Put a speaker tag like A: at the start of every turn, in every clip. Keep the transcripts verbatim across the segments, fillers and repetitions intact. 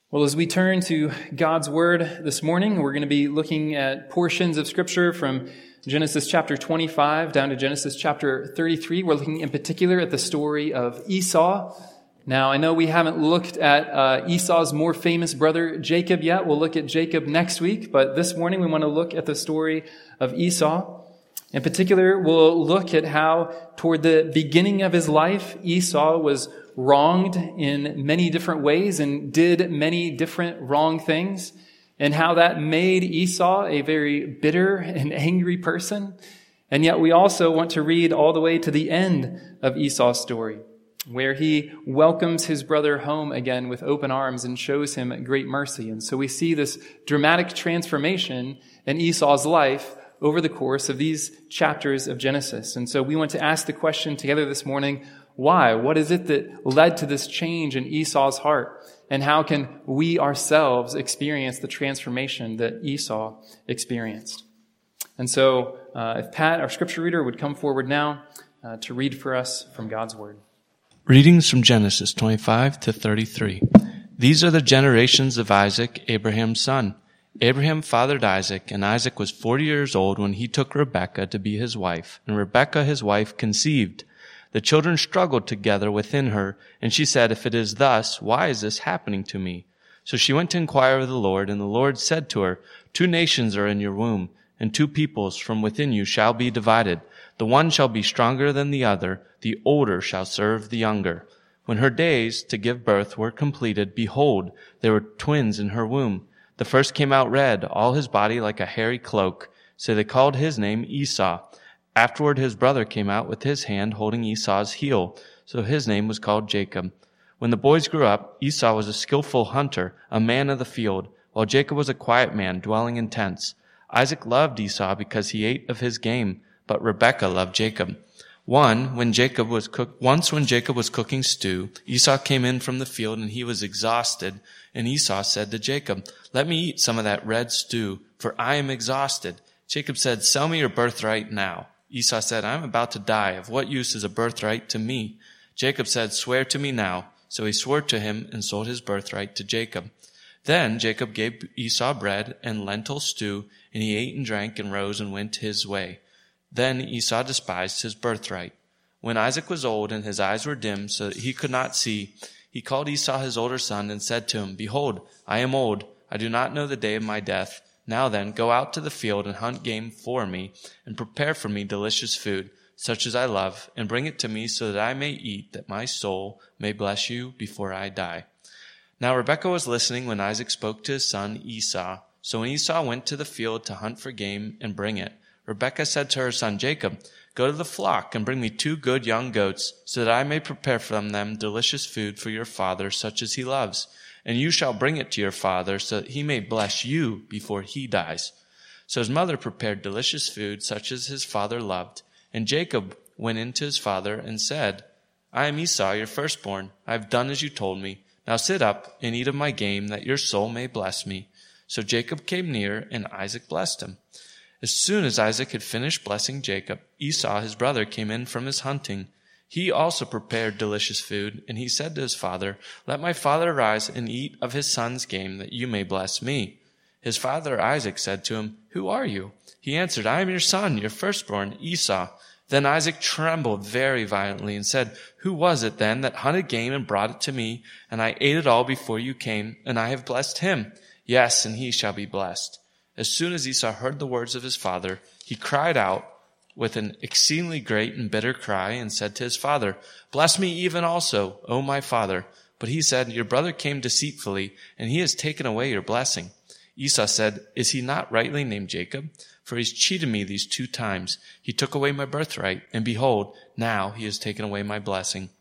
A: Well, as we turn to God's Word this morning, we're going to be looking at portions of Scripture from Genesis chapter twenty-five down to Genesis chapter thirty-three. We're looking in particular at the story of Esau. Now, I know we haven't looked at uh, Esau's more famous brother, Jacob, yet. We'll look at Jacob next week, but this morning we want to look at the story of Esau. In particular, we'll look at how toward the beginning of his life, Esau was wronged in many different ways and did many different wrong things, and how that made Esau a very bitter and angry person. And yet we also want to read all the way to the end of Esau's story, where he welcomes his brother home again with open arms and shows him great mercy. And so we see this dramatic transformation in Esau's life over the course of these chapters of Genesis. And so we want to ask the question together this morning, why? What is it that led to this change in Esau's heart? And how can we ourselves experience the transformation that Esau experienced? And so uh, if Pat, our scripture reader, would come forward now uh, to read for us from God's Word.
B: Readings from Genesis twenty-five to thirty-three. These are the generations of Isaac, Abraham's son. Abraham fathered Isaac, and Isaac was forty years old when he took Rebekah to be his wife, and Rebekah his wife conceived. The children struggled together within her, and she said, "If it is thus, why is this happening to me?" So she went to inquire of the Lord, and the Lord said to her, "Two nations are in your womb, and two peoples from within you shall be divided. The one shall be stronger than the other, the older shall serve the younger." When her days to give birth were completed, behold, there were twins in her womb. The first came out red, all his body like a hairy cloak. So they called his name Esau. Afterward his brother came out with his hand holding Esau's heel. So his name was called Jacob. When the boys grew up, Esau was a skillful hunter, a man of the field, while Jacob was a quiet man, dwelling in tents. Isaac loved Esau because he ate of his game, but Rebekah loved Jacob. One, when Jacob was cook- Once when Jacob was cooking stew, Esau came in from the field and he was exhausted. And Esau said to Jacob, "Let me eat some of that red stew, for I am exhausted." Jacob said, "Sell me your birthright now." Esau said, "I am about to die. Of what use is a birthright to me?" Jacob said, "Swear to me now." So he swore to him and sold his birthright to Jacob. Then Jacob gave Esau bread and lentil stew, and he ate and drank and rose and went his way. Then Esau despised his birthright. When Isaac was old and his eyes were dim so that he could not see, he called Esau his older son and said to him, "Behold, I am old. I do not know the day of my death. Now then, go out to the field and hunt game for me, and prepare for me delicious food, such as I love, and bring it to me so that I may eat, that my soul may bless you before I die." Now Rebekah was listening when Isaac spoke to his son Esau. So when Esau went to the field to hunt for game and bring it, Rebekah said to her son Jacob, "Go to the flock and bring me two good young goats, so that I may prepare from them delicious food for your father, such as he loves. And you shall bring it to your father, so that he may bless you before he dies." So his mother prepared delicious food, such as his father loved. And Jacob went in to his father and said, "I am Esau, your firstborn. I have done as you told me. Now sit up and eat of my game, that your soul may bless me." So Jacob came near, and Isaac blessed him. As soon as Isaac had finished blessing Jacob, Esau his brother came in from his hunting. He also prepared delicious food, and he said to his father, "Let my father arise and eat of his son's game, that you may bless me." His father Isaac said to him, "Who are you?" He answered, "I am your son, your firstborn, Esau." Then Isaac trembled very violently and said, "Who was it then that hunted game and brought it to me? And I ate it all before you came, and I have blessed him. Yes, and he shall be blessed." As soon as Esau heard the words of his father, he cried out with an exceedingly great and bitter cry, and said to his father, "Bless me even also, O my father." But he said, "Your brother came deceitfully, and he has taken away your blessing." Esau said, "Is he not rightly named Jacob? For he's cheated me these two times. He took away my birthright, and behold, now he has taken away my blessing."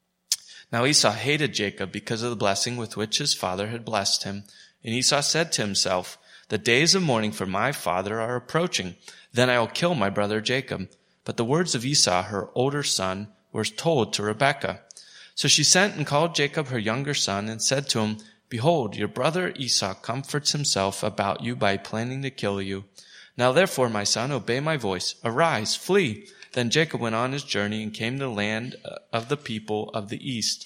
B: Now Esau hated Jacob because of the blessing with which his father had blessed him. And Esau said to himself, "The days of mourning for my father are approaching. Then I will kill my brother Jacob." But the words of Esau, her older son, were told to Rebekah. So she sent and called Jacob her younger son, and said to him, "Behold, your brother Esau comforts himself about you by planning to kill you. Now therefore, my son, obey my voice. Arise, flee." Then Jacob went on his journey and came to the land of the people of the east.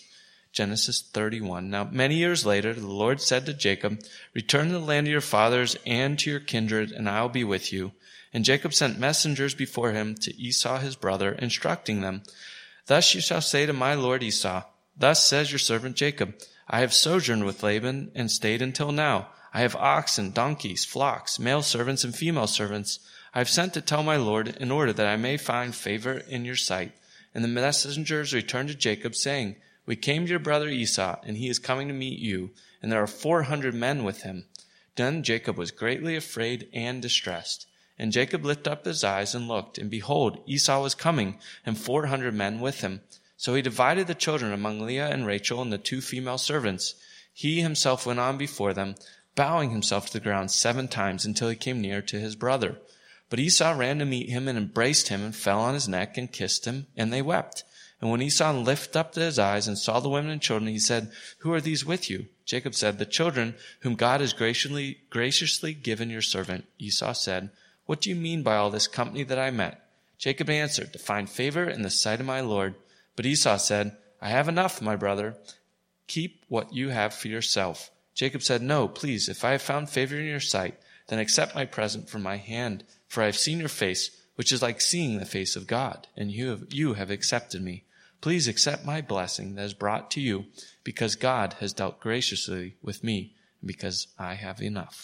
B: Genesis thirty-one. Now many years later, the Lord said to Jacob, "Return to the land of your fathers and to your kindred, and I will be with you." And Jacob sent messengers before him to Esau his brother, instructing them, "Thus you shall say to my lord Esau, Thus says your servant Jacob, I have sojourned with Laban and stayed until now. I have oxen, donkeys, flocks, male servants and female servants. I have sent to tell my lord in order that I may find favor in your sight." And the messengers returned to Jacob, saying, "We came to your brother Esau, and he is coming to meet you, and there are four hundred men with him." Then Jacob was greatly afraid and distressed. And Jacob lifted up his eyes and looked, and behold, Esau was coming, and four hundred men with him. So he divided the children among Leah and Rachel and the two female servants. He himself went on before them, bowing himself to the ground seven times until he came near to his brother. But Esau ran to meet him and embraced him and fell on his neck and kissed him, and they wept. And when Esau lifted up his eyes and saw the women and children, he said, "Who are these with you?" Jacob said, "The children whom God has graciously, graciously given your servant." Esau said, "What do you mean by all this company that I met?" Jacob answered, "To find favor in the sight of my lord." But Esau said, "I have enough, my brother. Keep what you have for yourself." Jacob said, "No, please, if I have found favor in your sight, then accept my present from my hand. For I have seen your face, which is like seeing the face of God, and you have, you have accepted me. Please accept my blessing that is brought to you, because God has dealt graciously with me, and because I have enough."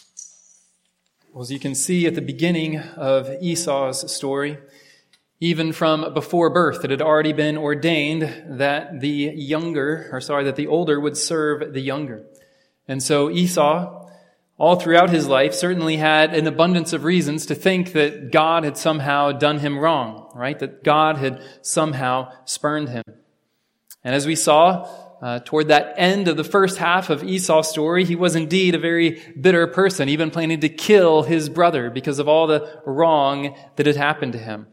A: Well, as you can see at the beginning of Esau's story, even from before birth, it had already been ordained that the younger, or sorry, that the older would serve the younger. And so Esau, all throughout his life, certainly had an abundance of reasons to think that God had somehow done him wrong, right? That God had somehow spurned him. And as we saw, uh, toward that end of the first half of Esau's story, he was indeed a very bitter person, even planning to kill his brother because of all the wrong that had happened to him.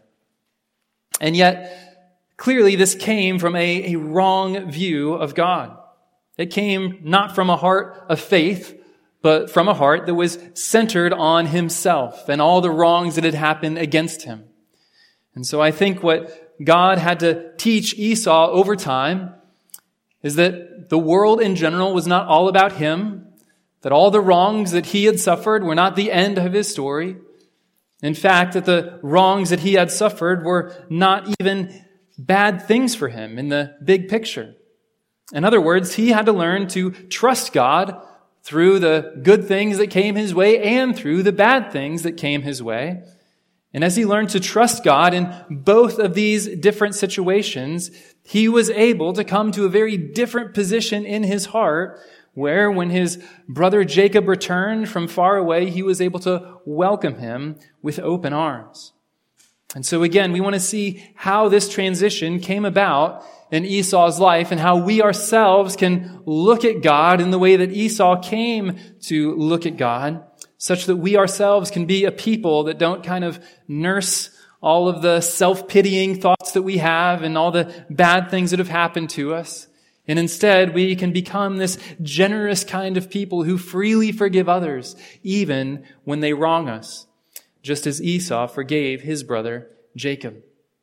A: And yet, clearly this came from a, a wrong view of God. It came not from a heart of faith, but from a heart that was centered on himself and all the wrongs that had happened against him. And so I think what God had to teach Esau over time is that the world in general was not all about him, that all the wrongs that he had suffered were not the end of his story. In fact, that the wrongs that he had suffered were not even bad things for him in the big picture. In other words, he had to learn to trust God through the good things that came his way and through the bad things that came his way. And as he learned to trust God in both of these different situations, he was able to come to a very different position in his heart, where when his brother Jacob returned from far away, he was able to welcome him with open arms. And so again, we want to see how this transition came about in Esau's life and how we ourselves can look at God in the way that Esau came to look at God, such that we ourselves can be a people that don't kind of nurse all of the self-pitying thoughts that we have and all the bad things that have happened to us. And instead, we can become this generous kind of people who freely forgive others, even when they wrong us, just as Esau forgave his brother Jacob.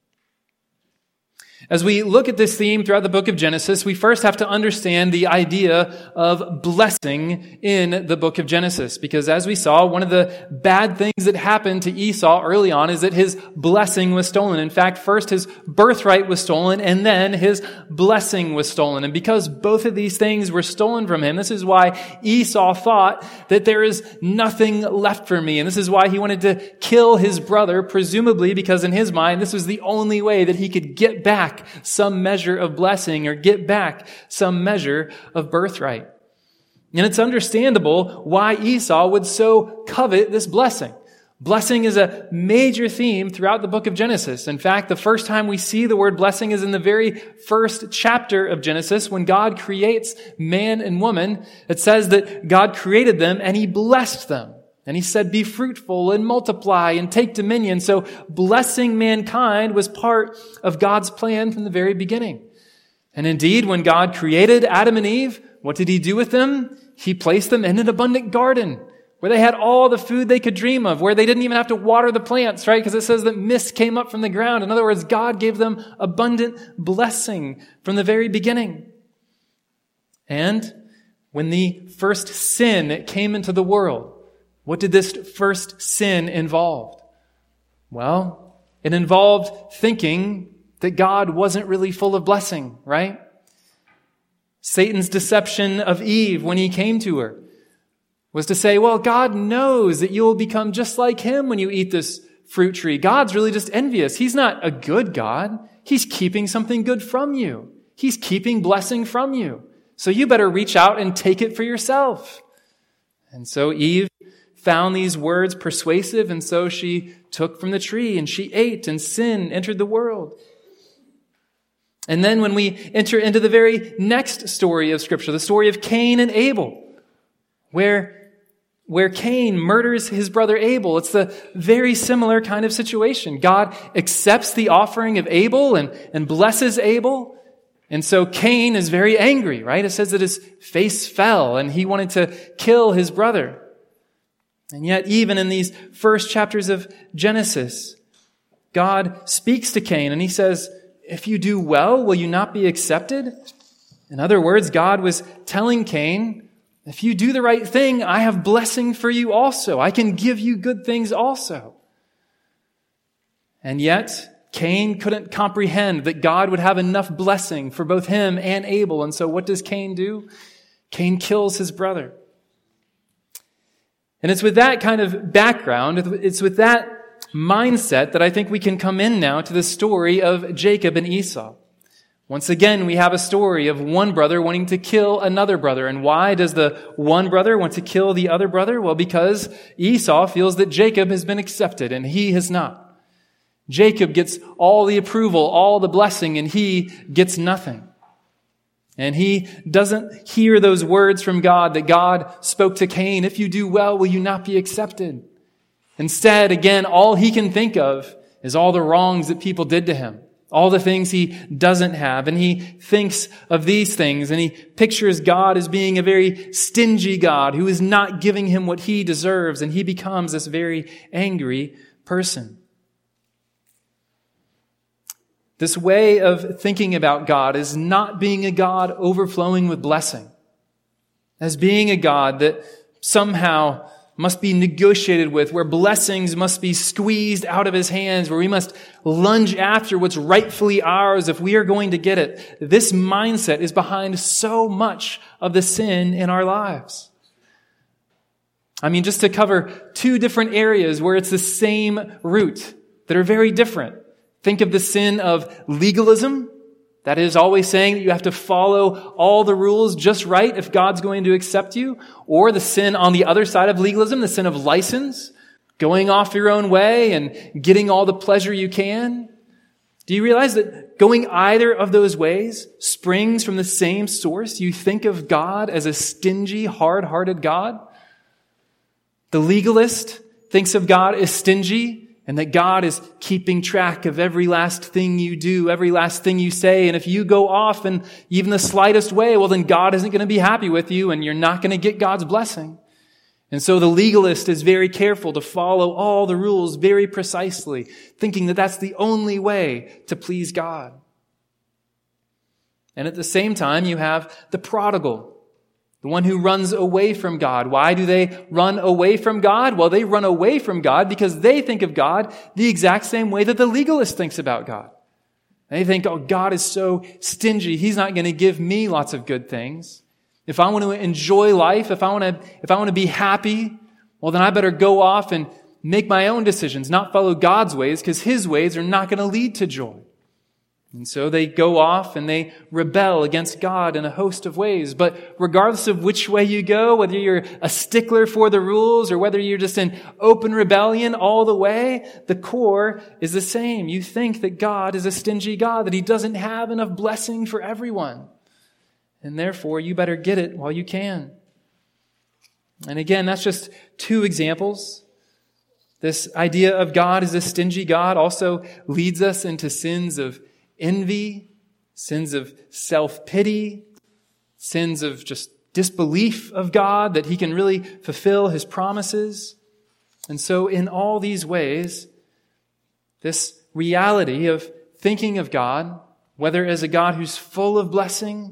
A: As we look at this theme throughout the book of Genesis, we first have to understand the idea of blessing in the book of Genesis. Because as we saw, one of the bad things that happened to Esau early on is that his blessing was stolen. In fact, first his birthright was stolen, and then his blessing was stolen. And because both of these things were stolen from him, this is why Esau thought that there is nothing left for me. And this is why he wanted to kill his brother, presumably because in his mind, this was the only way that he could get back some measure of blessing or get back some measure of birthright. And it's understandable why Esau would so covet this blessing. Blessing is a major theme throughout the book of Genesis. In fact, the first time we see the word blessing is in the very first chapter of Genesis when God creates man and woman. It says that God created them and he blessed them. And he said, "Be fruitful and multiply and take dominion." So blessing mankind was part of God's plan from the very beginning. And indeed, when God created Adam and Eve, what did he do with them? He placed them in an abundant garden where they had all the food they could dream of, where they didn't even have to water the plants, right? Because it says that mist came up from the ground. In other words, God gave them abundant blessing from the very beginning. And when the first sin came into the world, what did this first sin involve? Well, it involved thinking that God wasn't really full of blessing, right? Satan's deception of Eve when he came to her was to say, well, God knows that you will become just like him when you eat this fruit tree. God's really just envious. He's not a good God. He's keeping something good from you. He's keeping blessing from you. So you better reach out and take it for yourself. And so Eve found these words persuasive, and so she took from the tree and she ate, and sin entered the world. And then when we enter into the very next story of Scripture, the story of Cain and Abel, where, where Cain murders his brother Abel, it's the very similar kind of situation. God accepts the offering of Abel and, and blesses Abel. And so Cain is very angry, right? It says that his face fell and he wanted to kill his brother. And yet, even in these first chapters of Genesis, God speaks to Cain and he says, if you do well, will you not be accepted? In other words, God was telling Cain, if you do the right thing, I have blessing for you also. I can give you good things also. And yet, Cain couldn't comprehend that God would have enough blessing for both him and Abel. And so what does Cain do? Cain kills his brother. And it's with that kind of background, it's with that mindset that I think we can come in now to the story of Jacob and Esau. Once again, we have a story of one brother wanting to kill another brother. And why does the one brother want to kill the other brother? Well, because Esau feels that Jacob has been accepted and he has not. Jacob gets all the approval, all the blessing, and he gets nothing. And he doesn't hear those words from God that God spoke to Cain, if you do well, will you not be accepted? Instead, again, all he can think of is all the wrongs that people did to him, all the things he doesn't have. And he thinks of these things, and he pictures God as being a very stingy God who is not giving him what he deserves, and he becomes this very angry person. This way of thinking about God is not being a God overflowing with blessing, as being a God that somehow must be negotiated with, where blessings must be squeezed out of his hands, where we must lunge after what's rightfully ours if we are going to get it. This mindset is behind so much of the sin in our lives. I mean, just to cover two different areas where it's the same root that are very different. Think of the sin of legalism. That is always saying that you have to follow all the rules just right if God's going to accept you. Or the sin on the other side of legalism, the sin of license, going off your own way and getting all the pleasure you can. Do you realize that going either of those ways springs from the same source? You think of God as a stingy, hard-hearted God. The legalist thinks of God as stingy, and that God is keeping track of every last thing you do, every last thing you say. And if you go off in even the slightest way, well, then God isn't going to be happy with you and you're not going to get God's blessing. And so the legalist is very careful to follow all the rules very precisely, thinking that that's the only way to please God. And at the same time, you have the prodigal, the one who runs away from God. Why do they run away from God? Well, they run away from God because they think of God the exact same way that the legalist thinks about God. They think, oh, God is so stingy. He's not going to give me lots of good things. If I want to enjoy life, if I want to, if I want to be happy, well, then I better go off and make my own decisions, not follow God's ways, because His ways are not going to lead to joy. And so they go off and they rebel against God in a host of ways. But regardless of which way you go, whether you're a stickler for the rules or whether you're just in open rebellion all the way, the core is the same. You think that God is a stingy God, that He doesn't have enough blessing for everyone. And therefore, you better get it while you can. And again, that's just two examples. This idea of God as a stingy God also leads us into sins of envy, sins of self-pity, sins of just disbelief of God, that He can really fulfill His promises. And so in all these ways, this reality of thinking of God, whether as a God who's full of blessing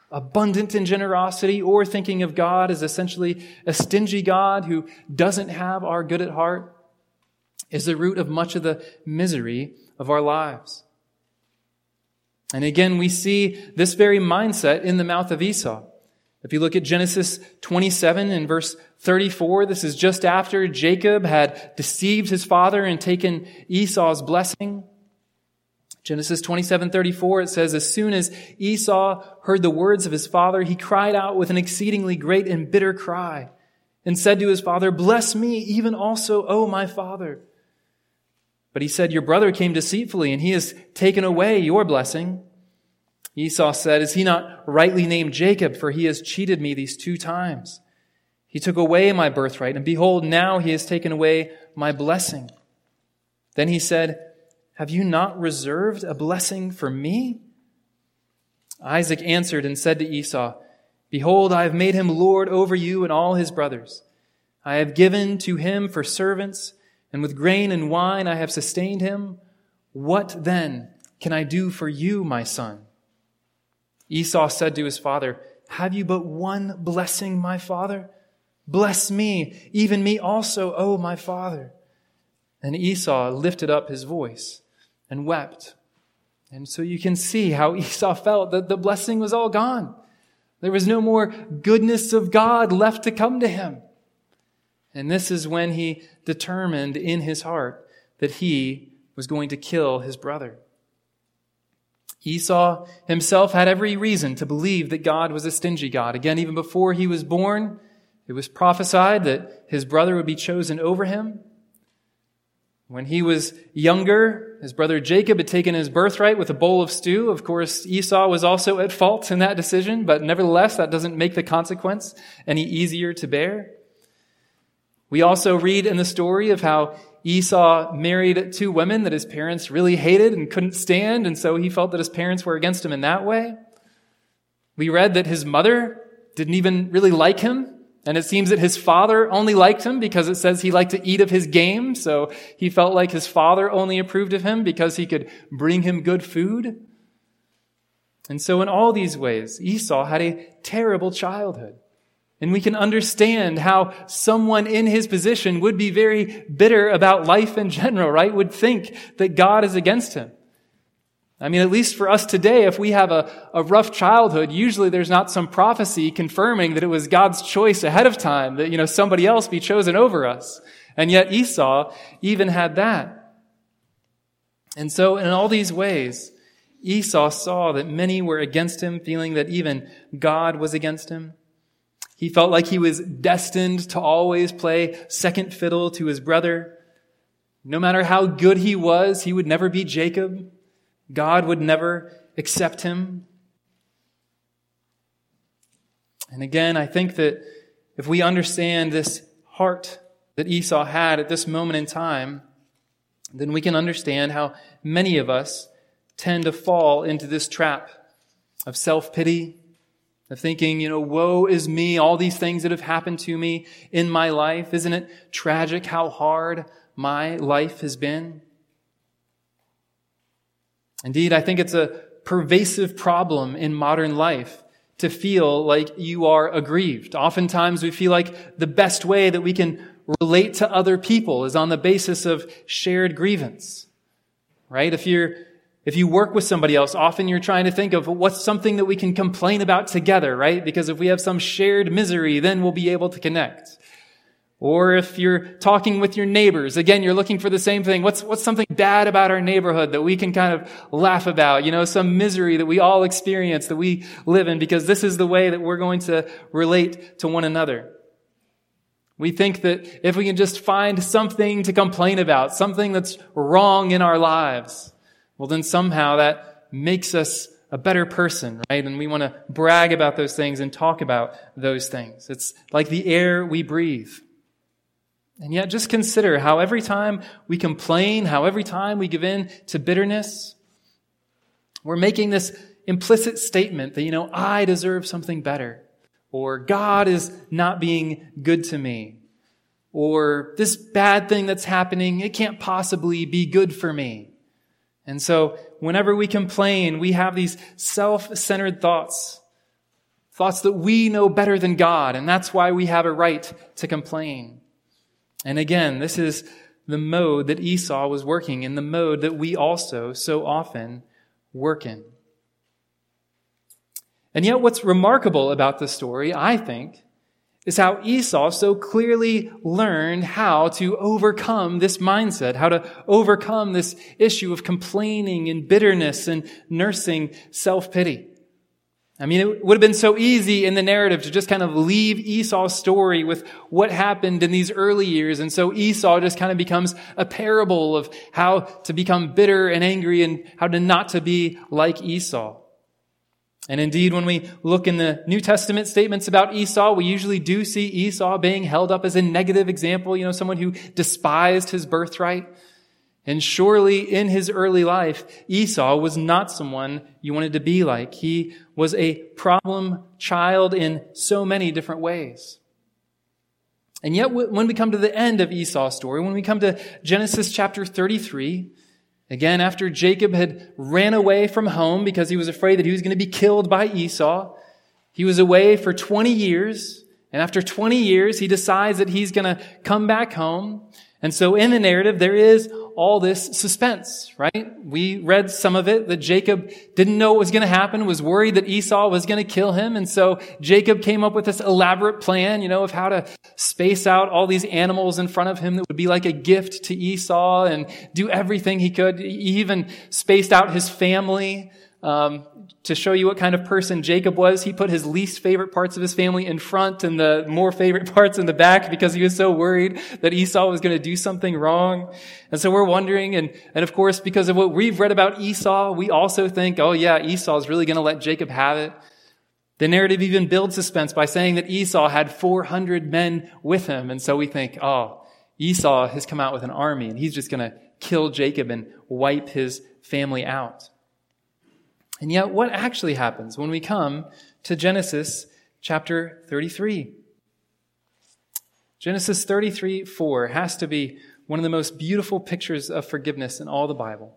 A: abundant in generosity, or thinking of God as essentially a stingy God who doesn't have our good at heart, is the root of much of the misery of our lives. And again, we see this very mindset in the mouth of Esau. If you look at Genesis twenty-seven and verse thirty-four, this is just after Jacob had deceived his father and taken Esau's blessing. Genesis twenty-seven thirty-four, it says, "As soon as Esau heard the words of his father, he cried out with an exceedingly great and bitter cry and said to his father, 'Bless me, even also, O my father.' But he said, 'Your brother came deceitfully, and he has taken away your blessing.' Esau said, 'Is he not rightly named Jacob? For he has cheated me these two times. He took away my birthright, and behold, now he has taken away my blessing.' Then he said, 'Have you not reserved a blessing for me?' Isaac answered and said to Esau, 'Behold, I have made him lord over you and all his brothers. I have given to him for servants, and with grain and wine I have sustained him. What then can I do for you, my son?' Esau said to his father, 'Have you but one blessing, my father? Bless me, even me also, O my father.' And Esau lifted up his voice and wept." And so you can see how Esau felt that the blessing was all gone. There was no more goodness of God left to come to him. And this is when he determined in his heart that he was going to kill his brother. Esau himself had every reason to believe that God was a stingy God. Again, even before he was born, it was prophesied that his brother would be chosen over him. When he was younger, his brother Jacob had taken his birthright with a bowl of stew. Of course, Esau was also at fault in that decision, but nevertheless, that doesn't make the consequence any easier to bear. We also read in the story of how Esau married two women that his parents really hated and couldn't stand, and so he felt that his parents were against him in that way. We read that his mother didn't even really like him, and it seems that his father only liked him because it says he liked to eat of his game, so he felt like his father only approved of him because he could bring him good food. And so in all these ways, Esau had a terrible childhood. And we can understand how someone in his position would be very bitter about life in general, right? Would think that God is against him. I mean, at least for us today, if we have a, a rough childhood, usually there's not some prophecy confirming that it was God's choice ahead of time, that, you know, somebody else be chosen over us. And yet Esau even had that. And so in all these ways, Esau saw that many were against him, feeling that even God was against him. He felt like he was destined to always play second fiddle to his brother. No matter how good he was, he would never be Jacob. God would never accept him. And again, I think that if we understand this heart that Esau had at this moment in time, then we can understand how many of us tend to fall into this trap of self-pity, of thinking, you know, woe is me, all these things that have happened to me in my life. Isn't it tragic how hard my life has been? Indeed, I think it's a pervasive problem in modern life to feel like you are aggrieved. Oftentimes we feel like the best way that we can relate to other people is on the basis of shared grievance, right? If you're If you work with somebody else, often you're trying to think of what's something that we can complain about together, right? Because if we have some shared misery, then we'll be able to connect. Or if you're talking with your neighbors, again, you're looking for the same thing. What's, what's something bad about our neighborhood that we can kind of laugh about? You know, some misery that we all experience, that we live in, because this is the way that we're going to relate to one another. We think that if we can just find something to complain about, something that's wrong in our lives, well, then somehow that makes us a better person, right? And we want to brag about those things and talk about those things. It's like the air we breathe. And yet just consider how every time we complain, how every time we give in to bitterness, we're making this implicit statement that, you know, I deserve something better, or God is not being good to me, or this bad thing that's happening, it can't possibly be good for me. And so whenever we complain, we have these self-centered thoughts thoughts that we know better than God, and that's why we have a right to complain. And again, this is the mode that Esau was working in, the mode that we also so often work in. And yet what's remarkable about this story, I think, is how Esau so clearly learned how to overcome this mindset, how to overcome this issue of complaining and bitterness and nursing self-pity. I mean, it would have been so easy in the narrative to just kind of leave Esau's story with what happened in these early years. And so Esau just kind of becomes a parable of how to become bitter and angry and how to not to be like Esau. And indeed, when we look in the New Testament statements about Esau, we usually do see Esau being held up as a negative example, you know, someone who despised his birthright. And surely in his early life, Esau was not someone you wanted to be like. He was a problem child in so many different ways. And yet when we come to the end of Esau's story, when we come to Genesis chapter thirty-three, again, after Jacob had ran away from home because he was afraid that he was going to be killed by Esau, he was away for twenty years. And after twenty years, he decides that he's going to come back home. And so in the narrative, there is all this suspense, right? We read some of it, that Jacob didn't know what was going to happen, was worried that Esau was going to kill him. And so Jacob came up with this elaborate plan, you know, of how to space out all these animals in front of him that would be like a gift to Esau and do everything he could. He even spaced out his family. Um, to show you what kind of person Jacob was, he put his least favorite parts of his family in front and the more favorite parts in the back because he was so worried that Esau was going to do something wrong. And so we're wondering, and, and of course, because of what we've read about Esau, we also think, oh yeah, Esau's really going to let Jacob have it. The narrative even builds suspense by saying that Esau had four hundred men with him. And so we think, oh, Esau has come out with an army and he's just going to kill Jacob and wipe his family out. And yet, what actually happens when we come to Genesis chapter thirty-three? Genesis thirty-three four has to be one of the most beautiful pictures of forgiveness in all the Bible.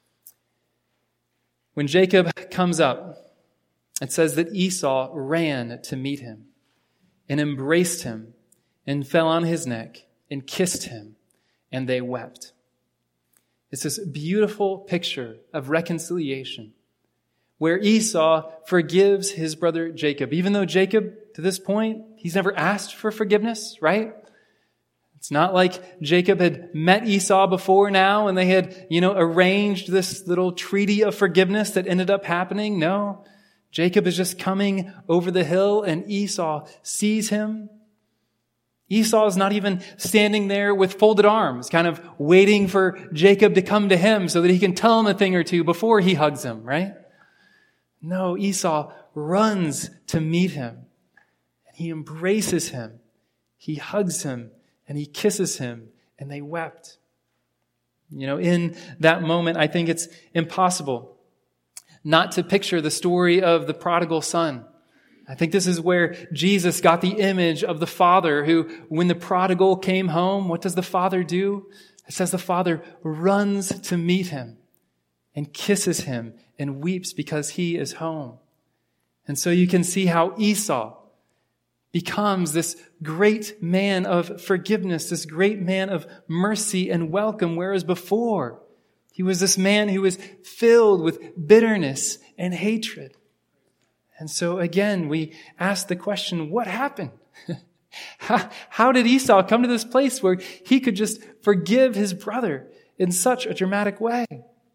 A: When Jacob comes up, it says that Esau ran to meet him and embraced him and fell on his neck and kissed him, and they wept. It's this beautiful picture of reconciliation, where Esau forgives his brother Jacob. Even though Jacob, to this point, he's never asked for forgiveness, right? It's not like Jacob had met Esau before now and they had, you know, arranged this little treaty of forgiveness that ended up happening. No, Jacob is just coming over the hill and Esau sees him. Esau is not even standing there with folded arms, kind of waiting for Jacob to come to him so that he can tell him a thing or two before he hugs him, right? No, Esau runs to meet him, and he embraces him, he hugs him, and he kisses him, and they wept. You know, in that moment, I think it's impossible not to picture the story of the prodigal son. I think this is where Jesus got the image of the father who, when the prodigal came home, what does the father do? It says the father runs to meet him and kisses him and weeps because he is home. And so you can see how Esau becomes this great man of forgiveness, this great man of mercy and welcome, whereas before he was this man who was filled with bitterness and hatred. And so again, we ask the question, what happened? how, how did Esau come to this place where he could just forgive his brother in such a dramatic way?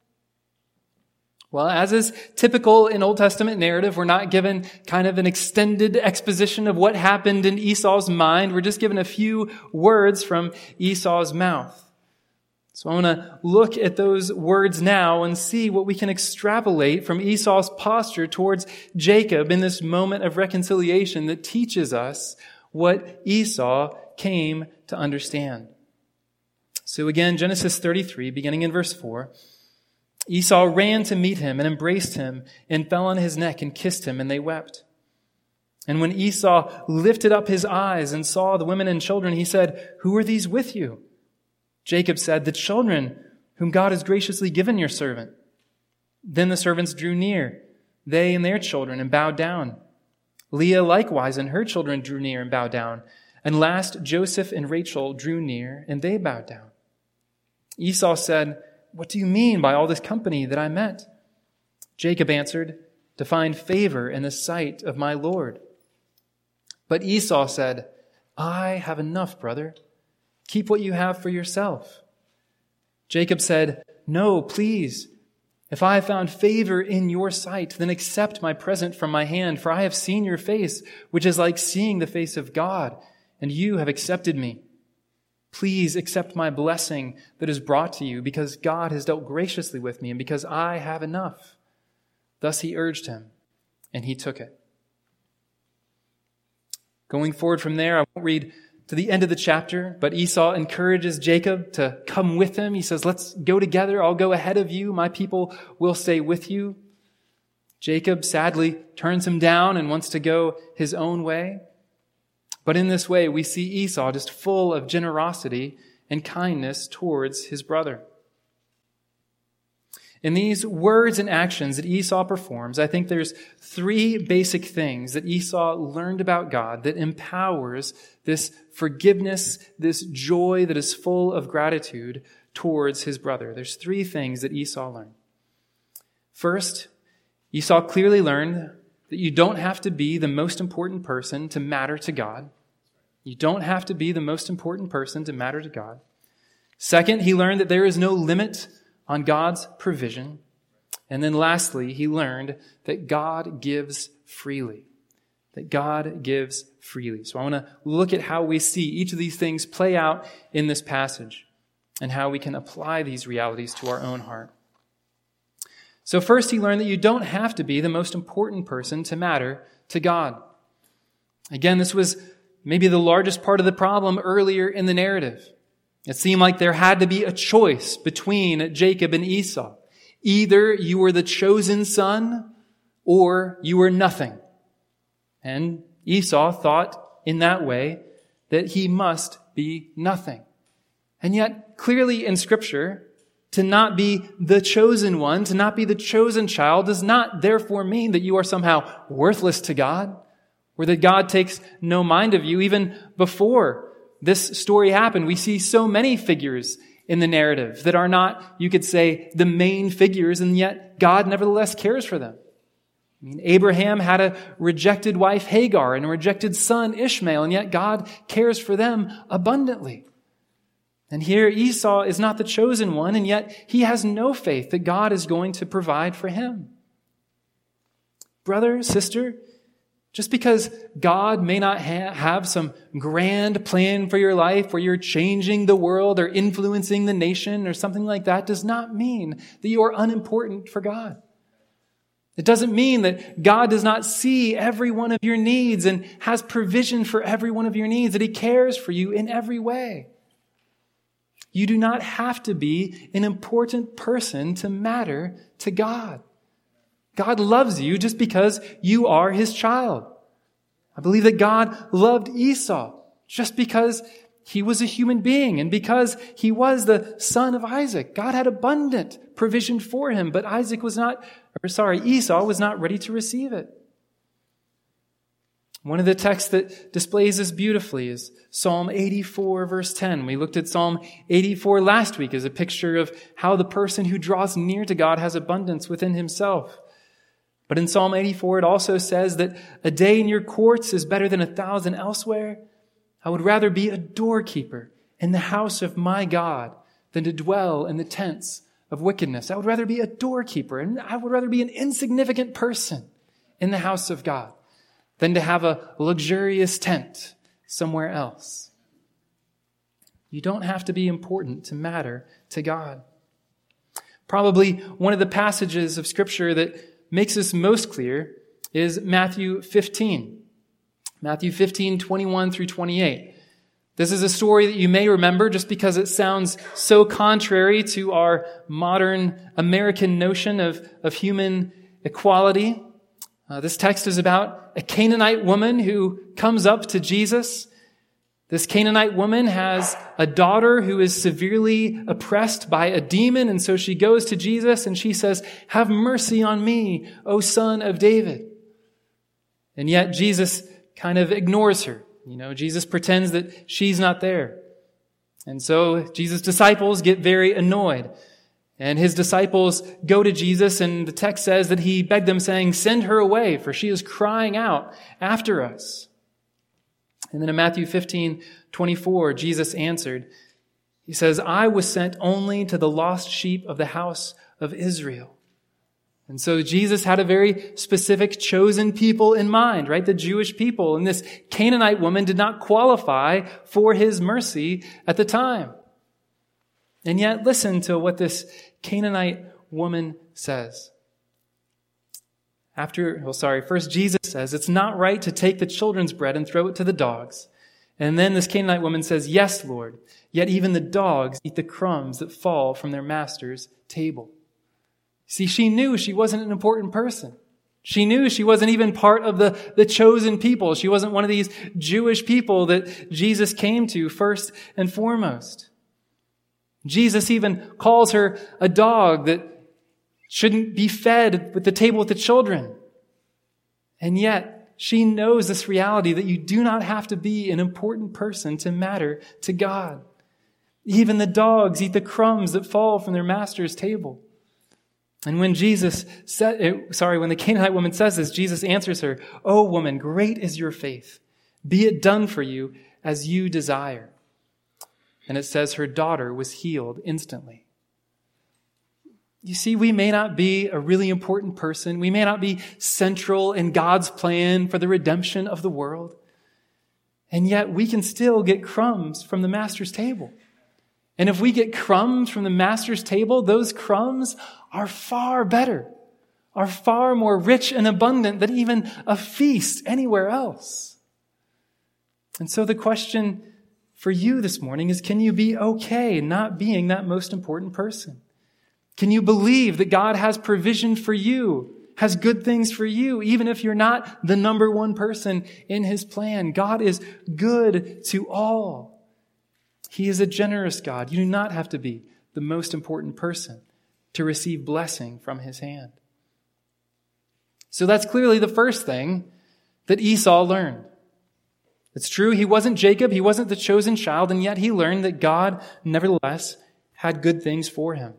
A: Well, as is typical in Old Testament narrative, we're not given kind of an extended exposition of what happened in Esau's mind. We're just given a few words from Esau's mouth. So I want to look at those words now and see what we can extrapolate from Esau's posture towards Jacob in this moment of reconciliation that teaches us what Esau came to understand. So again, Genesis thirty-three, beginning in verse four. Esau ran to meet him and embraced him and fell on his neck and kissed him, and they wept. And when Esau lifted up his eyes and saw the women and children, he said, "Who are these with you?" Jacob said, "The children whom God has graciously given your servant." Then the servants drew near, they and their children, and bowed down. Leah likewise and her children drew near and bowed down. And last, Joseph and Rachel drew near and they bowed down. Esau said, "What do you mean by all this company that I met?" Jacob answered, "To find favor in the sight of my Lord." But Esau said, "I have enough, brother. Keep what you have for yourself." Jacob said, "No, please. If I have found favor in your sight, then accept my present from my hand, for I have seen your face, which is like seeing the face of God, and you have accepted me. Please accept my blessing that is brought to you, because God has dealt graciously with me, and because I have enough." Thus he urged him, and he took it. Going forward from there, I won't read to the end of the chapter, but Esau encourages Jacob to come with him. He says, "Let's go together. I'll go ahead of you. My people will stay with you." Jacob sadly turns him down and wants to go his own way. But in this way, we see Esau just full of generosity and kindness towards his brother. In these words and actions that Esau performs, I think there's three basic things that Esau learned about God that empowers this forgiveness, this joy that is full of gratitude towards his brother. There's three things that Esau learned. First, Esau clearly learned that you don't have to be the most important person to matter to God. You don't have to be the most important person to matter to God. Second, he learned that there is no limit on God's provision. And then lastly, he learned that God gives freely. That God gives freely. So I want to look at how we see each of these things play out in this passage and how we can apply these realities to our own heart. So first, he learned that you don't have to be the most important person to matter to God. Again, this was maybe the largest part of the problem earlier in the narrative. It seemed like there had to be a choice between Jacob and Esau. Either you were the chosen son or you were nothing. And Esau thought in that way that he must be nothing. And yet, clearly in Scripture, to not be the chosen one, to not be the chosen child, does not therefore mean that you are somehow worthless to God, or that God takes no mind of you. Even before this story happened, we see so many figures in the narrative that are not, you could say, the main figures, and yet God nevertheless cares for them. I mean, Abraham had a rejected wife, Hagar, and a rejected son, Ishmael, and yet God cares for them abundantly. And here Esau is not the chosen one, and yet he has no faith that God is going to provide for him. Brother, sister, just because God may not ha- have some grand plan for your life where you're changing the world or influencing the nation or something like that does not mean that you are unimportant for God. It doesn't mean that God does not see every one of your needs and has provision for every one of your needs, that he cares for you in every way. You do not have to be an important person to matter to God. God loves you just because you are his child. I believe that God loved Esau just because he was a human being and because he was the son of Isaac. God had abundant provision for him, but Isaac was not, or sorry, Esau was not ready to receive it. One of the texts that displays this beautifully is Psalm eighty-four, verse ten. We looked at Psalm eighty-four last week as a picture of how the person who draws near to God has abundance within himself. But in Psalm eighty-four, it also says that a day in your courts is better than a thousand elsewhere. I would rather be a doorkeeper in the house of my God than to dwell in the tents of wickedness. I would rather be a doorkeeper, and I would rather be an insignificant person in the house of God than to have a luxurious tent somewhere else. You don't have to be important to matter to God. Probably one of the passages of Scripture that makes this most clear is Matthew fifteen. Matthew fifteen, twenty-one through twenty-eight. This is a story that you may remember just because it sounds so contrary to our modern American notion of, of human equality. Uh, this text is about a Canaanite woman who comes up to Jesus. This Canaanite woman has a daughter who is severely oppressed by a demon, and so she goes to Jesus and she says, "Have mercy on me, O Son of David." And yet Jesus kind of ignores her. You know, Jesus pretends that she's not there. And so Jesus' disciples get very annoyed. And his disciples go to Jesus, and the text says that he begged them, saying, "Send her away, for she is crying out after us." And then in Matthew fifteen twenty-four, Jesus answered. He says, "I was sent only to the lost sheep of the house of Israel." And so Jesus had a very specific chosen people in mind, right? The Jewish people. And this Canaanite woman did not qualify for his mercy at the time. And yet, listen to what this Canaanite woman says. After, well, sorry, first Jesus says, "It's not right to take the children's bread and throw it to the dogs." And then this Canaanite woman says, "Yes, Lord, yet even the dogs eat the crumbs that fall from their master's table." See, she knew she wasn't an important person. She knew she wasn't even part of the, the chosen people. She wasn't one of these Jewish people that Jesus came to first and foremost. Jesus even calls her a dog that shouldn't be fed at the table with the children. And yet, she knows this reality that you do not have to be an important person to matter to God. Even the dogs eat the crumbs that fall from their master's table. And when Jesus said, sorry, when the Canaanite woman says this, Jesus answers her, "O woman, great is your faith. Be it done for you as you desire." And it says her daughter was healed instantly. You see, we may not be a really important person. We may not be central in God's plan for the redemption of the world. And yet we can still get crumbs from the master's table. And if we get crumbs from the master's table, those crumbs are far better, are far more rich and abundant than even a feast anywhere else. And so the question for you this morning is, can you be okay not being that most important person? Can you believe that God has provision for you, has good things for you, even if you're not the number one person in his plan? God is good to all. He is a generous God. You do not have to be the most important person to receive blessing from his hand. So that's clearly the first thing that Esau learned. It's true, he wasn't Jacob, he wasn't the chosen child, and yet he learned that God, nevertheless, had good things for him.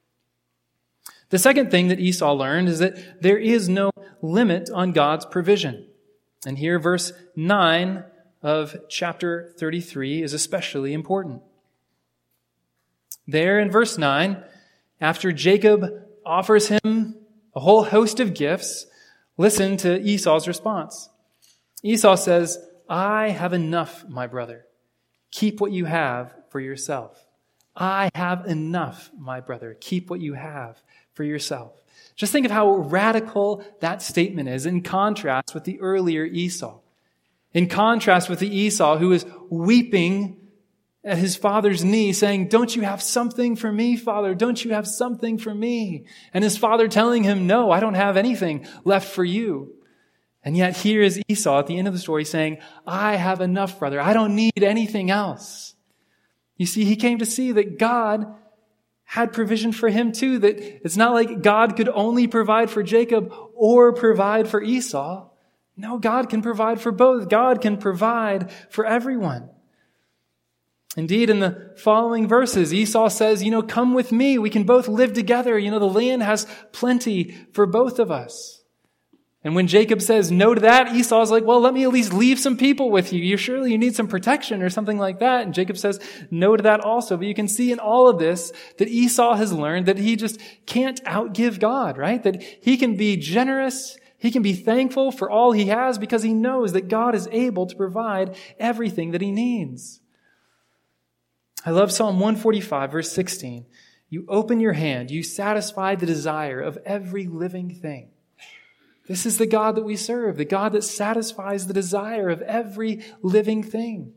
A: The second thing that Esau learned is that there is no limit on God's provision. And here, verse nine of chapter thirty-three is especially important. There in verse nine, after Jacob offers him a whole host of gifts, listen to Esau's response. Esau says, "I have enough, my brother. Keep what you have for yourself." I have enough, my brother. Keep what you have for yourself. Just think of how radical that statement is in contrast with the earlier Esau. In contrast with the Esau who is weeping at his father's knee saying, "Don't you have something for me, Father? Don't you have something for me?" And his father telling him, "No, I don't have anything left for you." And yet here is Esau at the end of the story saying, "I have enough, brother. I don't need anything else." You see, he came to see that God had provision for him too, that it's not like God could only provide for Jacob or provide for Esau. No, God can provide for both. God can provide for everyone. Indeed, in the following verses, Esau says, you know, "Come with me. We can both live together. You know, the land has plenty for both of us." And when Jacob says no to that, Esau's like, "Well, let me at least leave some people with you. You surely you need some protection or something like that." And Jacob says no to that also. But you can see in all of this that Esau has learned that he just can't outgive God, right? That he can be generous, he can be thankful for all he has because he knows that God is able to provide everything that he needs. I love Psalm one forty-five, verse sixteen. "You open your hand, you satisfy the desire of every living thing." This is the God that we serve, the God that satisfies the desire of every living thing.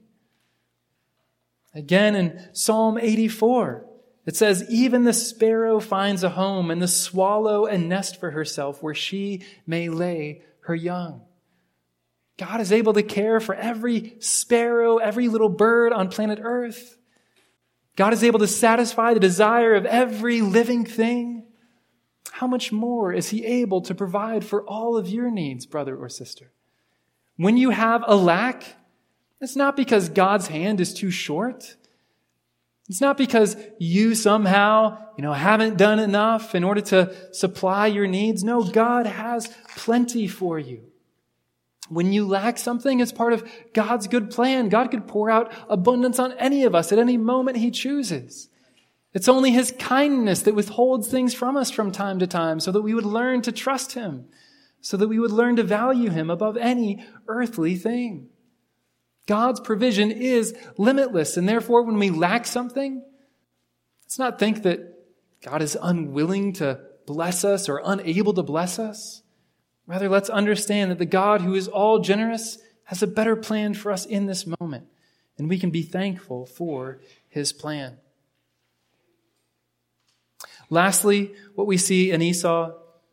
A: Again, in Psalm eighty-four, it says, "Even the sparrow finds a home, and the swallow a nest for herself where she may lay her young." God is able to care for every sparrow, every little bird on planet Earth. God is able to satisfy the desire of every living thing. How much more is he able to provide for all of your needs, brother or sister? When you have a lack, it's not because God's hand is too short. It's not because you somehow, you know, haven't done enough in order to supply your needs. No, God has plenty for you. When you lack something, it's part of God's good plan. God could pour out abundance on any of us at any moment He chooses. It's only His kindness that withholds things from us from time to time so that we would learn to trust Him, so that we would learn to value Him above any earthly thing. God's provision is limitless, and therefore when we lack something, let's not think that God is unwilling to bless us or unable to bless us. Rather, let's understand that the God who is all generous has a better plan for us in this moment, and we can be thankful for His plan. Lastly, what we see in Esau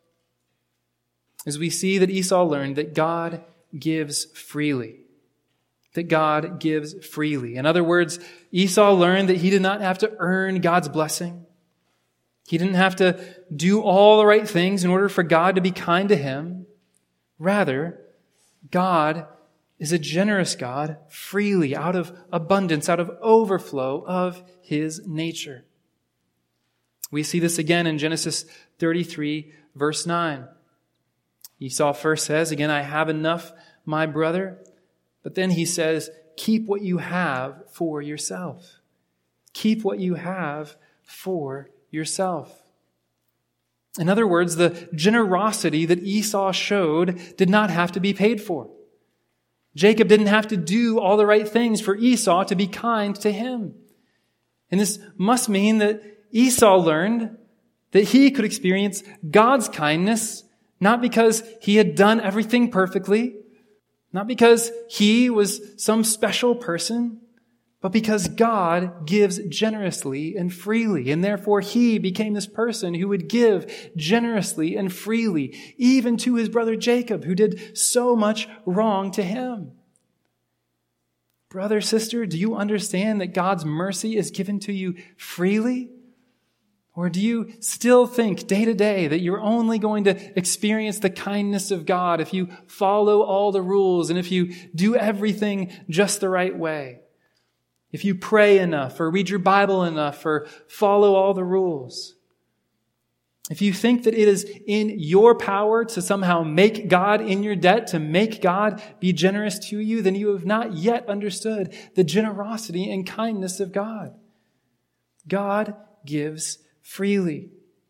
A: is we see that Esau learned that God gives freely. That God gives freely. In other words, Esau learned that he did not have to earn God's blessing. He didn't have to do all the right things in order for God to be kind to him. Rather, God is a generous God, freely, out of abundance, out of overflow of His nature. We see this again in Genesis thirty-three, verse nine. Esau first says, again, I have enough, my brother. But then he says, keep what you have for yourself. Keep what you have for yourself. In other words, the generosity that Esau showed did not have to be paid for. Jacob didn't have to do all the right things for Esau to be kind to him. And this must mean that Esau learned that he could experience God's kindness, not because he had done everything perfectly, not because he was some special person, but because God gives generously and freely. And therefore he became this person who would give generously and freely, even to his brother Jacob, who did so much wrong to him. Brother, sister, do you understand that God's mercy is given to you freely? Or do you still think day to day that you're only going to experience the kindness of God if you follow all the rules and if you do everything just the right way? If you pray enough or read your Bible enough or follow all the rules? If you think that it is in your power to somehow make God in your debt, to make God be generous to you, then you have not yet understood the generosity and kindness of God. God gives freely.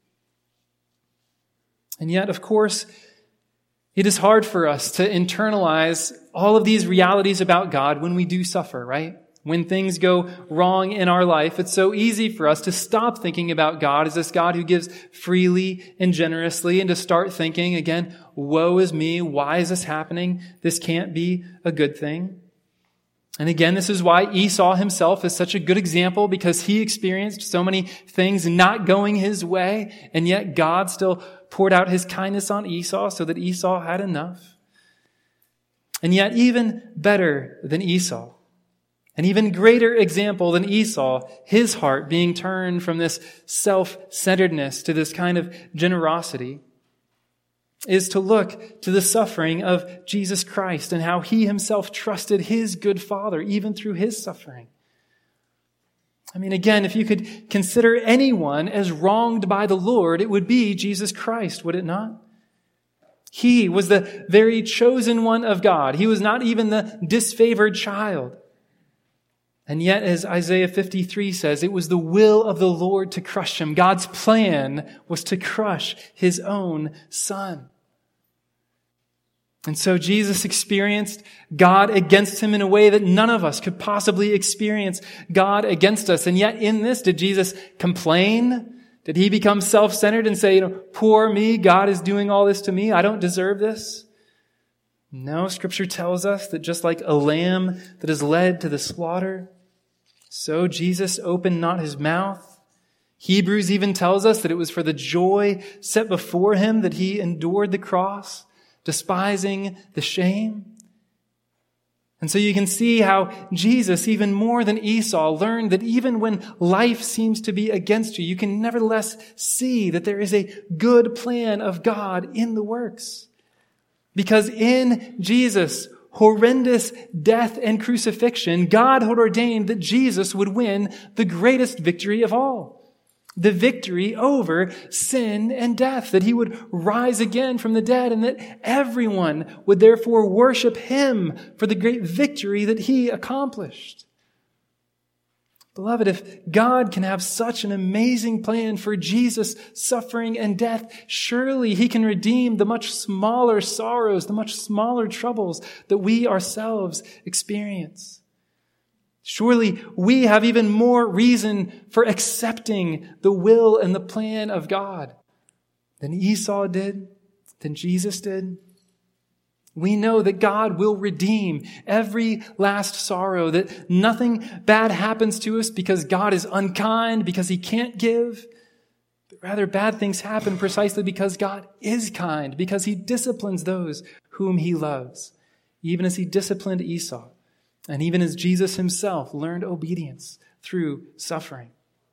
A: And yet, of course, it is hard for us to internalize all of these realities about God when we do suffer, right? When things go wrong in our life, it's so easy for us to stop thinking about God as this God who gives freely and generously and to start thinking again, woe is me, why is this happening? This can't be a good thing. And again, this is why Esau himself is such a good example, because he experienced so many things not going his way, and yet God still poured out His kindness on Esau so that Esau had enough. And yet even better than Esau, an even greater example than Esau, his heart being turned from this self-centeredness to this kind of generosity, is to look to the suffering of Jesus Christ and how He Himself trusted His good Father even through His suffering. I mean, again, if you could consider anyone as wronged by the Lord, it would be Jesus Christ, would it not? He was the very chosen one of God. He was not even the disfavored child. And yet, as Isaiah fifty-three says, it was the will of the Lord to crush Him. God's plan was to crush His own Son. And so Jesus experienced God against Him in a way that none of us could possibly experience God against us. And yet in this, did Jesus complain? Did He become self-centered and say, you know, poor me, God is doing all this to me, I don't deserve this? No, Scripture tells us that just like a lamb that is led to the slaughter, so Jesus opened not His mouth. Hebrews even tells us that it was for the joy set before Him that He endured the cross, despising the shame. And so you can see how Jesus, even more than Esau, learned that even when life seems to be against you, you can nevertheless see that there is a good plan of God in the works. Because in Jesus, horrendous death and crucifixion, God had ordained that Jesus would win the greatest victory of all. The victory over sin and death, that he would rise again from the dead, and that everyone would therefore worship him for the great victory that he accomplished. Beloved, if God can have such an amazing plan for Jesus' suffering and death, surely he can redeem the much smaller sorrows, the much smaller troubles that we ourselves experience. Surely we have even more reason for accepting the will and the plan of God than Esau did, than Jesus did. We know that God will redeem every last sorrow, that nothing bad happens to us because God is unkind, because he can't give, but rather bad things happen precisely because God is kind, because he disciplines those whom he loves, even as he disciplined Esau. And even as Jesus himself learned obedience through suffering.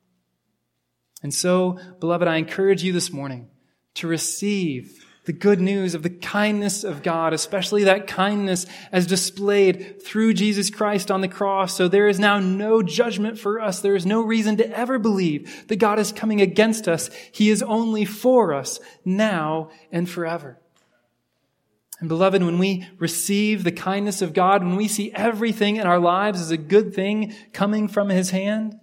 A: And so, beloved, I encourage you this morning to receive the good news of the kindness of God, especially that kindness as displayed through Jesus Christ on the cross. So there is now no judgment for us. There is no reason to ever believe that God is coming against us. He is only for us now and forever. And beloved, when we receive the kindness of God, when we see everything in our lives as a good thing coming from his hand,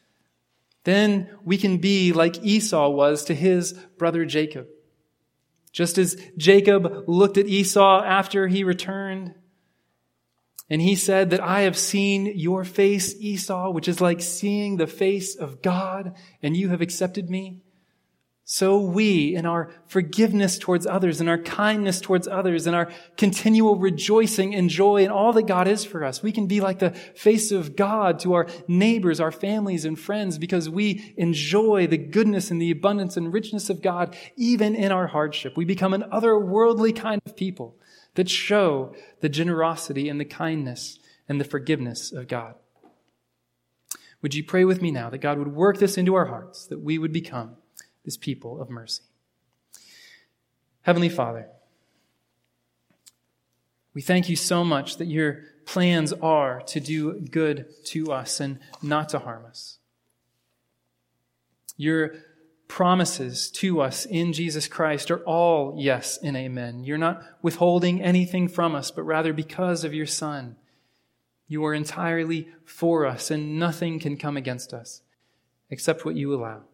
A: then we can be like Esau was to his brother Jacob. Just as Jacob looked at Esau after he returned, and he said that I have seen your face, Esau, which is like seeing the face of God, and you have accepted me. So we, in our forgiveness towards others, in our kindness towards others, in our continual rejoicing and joy in all that God is for us, we can be like the face of God to our neighbors, our families and friends, because we enjoy the goodness and the abundance and richness of God, even in our hardship. We become an otherworldly kind of people that show the generosity and the kindness and the forgiveness of God. Would you pray with me now that God would work this into our hearts, that we would become this people of mercy? Heavenly Father, we thank you so much that your plans are to do good to us and not to harm us. Your promises to us in Jesus Christ are all yes and amen. You're not withholding anything from us, but rather because of your Son, you are entirely for us, and nothing can come against us except what you allow.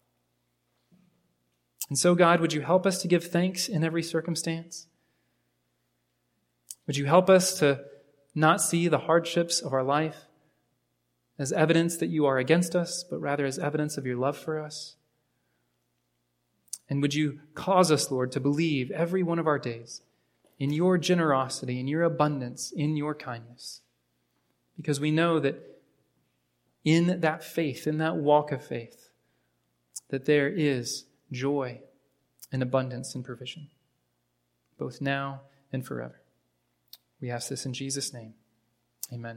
A: And so, God, would you help us to give thanks in every circumstance? Would you help us to not see the hardships of our life as evidence that you are against us, but rather as evidence of your love for us? And would you cause us, Lord, to believe every one of our days in your generosity, in your abundance, in your kindness? Because we know that in that faith, in that walk of faith, that there is joy and abundance and provision, both now and forever. We ask this in Jesus' name. Amen.